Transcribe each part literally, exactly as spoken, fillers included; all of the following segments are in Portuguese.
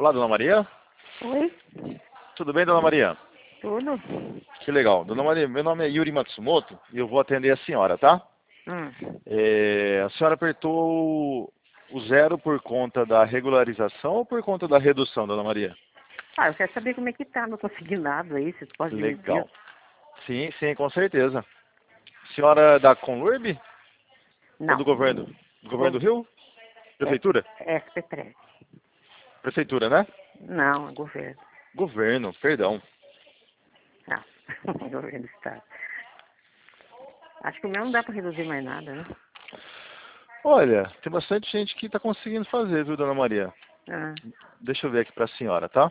Olá, dona Maria. Oi, Tudo bem, dona Maria? tudo? Que legal. Dona Maria, meu nome é Yuri Matsumoto e eu vou atender a senhora, tá? Hum. É, a senhora apertou o zero por conta da regularização ou por conta da redução, dona Maria? Ah, eu quero saber como é que tá, não consegui nada aí, você pode me dizer? Legal. Sim, sim, com certeza. Senhora é da Conlurb? Ou Não. do governo? Do governo do Rio? É, Prefeitura? é S P três. Prefeitura, né? Não, é governo. Governo, perdão. Não, governo do estado. Acho que o meu não dá pra reduzir mais nada, né? Olha, tem bastante gente que está conseguindo fazer, viu, dona Maria? Ah, Deixa eu ver aqui para a senhora, tá?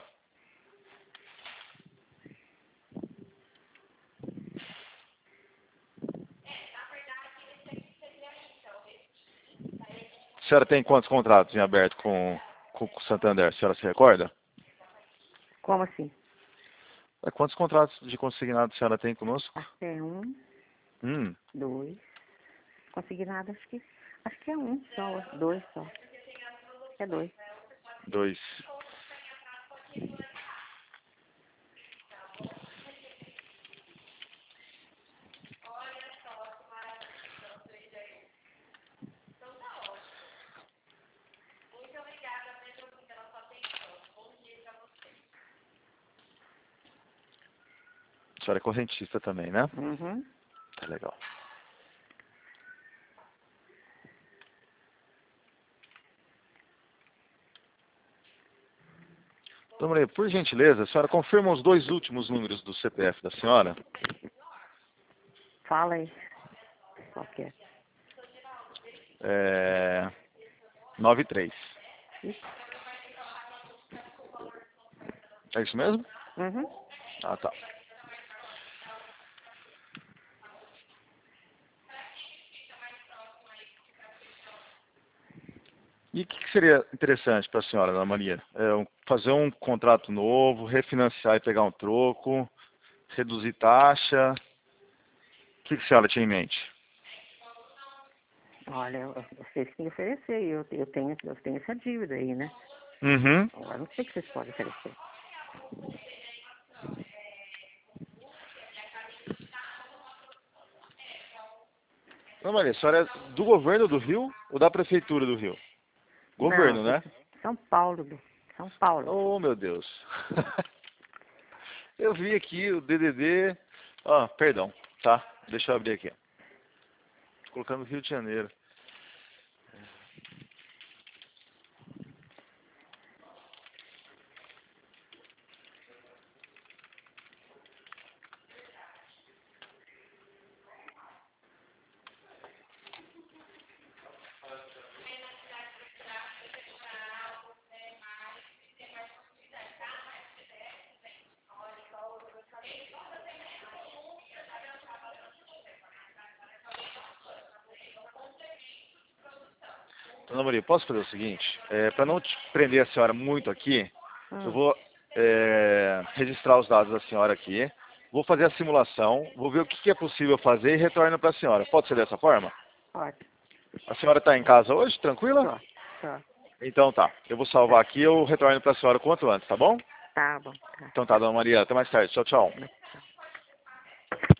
A senhora tem quantos contratos em aberto com, com o Santander? A senhora se recorda? como assim? É, quantos contratos de consignado a senhora tem conosco? Acho que é um, Hum, dois. Consegui nada, acho que. Acho que é um só, dois só. É dois. dois. A senhora é correntista também, né? Uhum. Tá legal. Dona Maria, por gentileza, a senhora confirma os dois últimos números do C P F da senhora? Fala aí. Qual que é? É... nove três. Isso. É isso mesmo? Uhum. Ah, tá. E o que, que seria interessante para a senhora, Dona Maria? É, um- fazer um contrato novo, refinanciar e pegar um troco, reduzir taxa? O que, que a senhora tinha em mente? Olha, eu- vocês têm que oferecer, e eu, eu, tenho, eu tenho essa dívida aí, né? Uhum. Agora não sei o que vocês podem oferecer. Dona Maria, a senhora é do governo do Rio ou da prefeitura do Rio? Não, Governo, sou né? de São Paulo, do- São Paulo. Oh, meu Deus. Eu vi aqui o D D D... Ah, perdão, tá? Deixa eu abrir aqui. Tô colocando Rio de Janeiro. Dona Maria, posso fazer o seguinte? É, para não te prender a senhora muito aqui, eu Hum, vou é, registrar os dados da senhora aqui, vou fazer a simulação, vou ver o que que é possível fazer e retorno para a senhora. Pode ser dessa forma? pode. A senhora está em casa hoje, tranquila? Só, só. Então tá, eu vou salvar Tá, aqui e eu retorno para a senhora quanto antes, tá bom? tá bom, tá. Então tá, Dona Maria, até mais tarde. Tchau, tchau. Mas, tchau.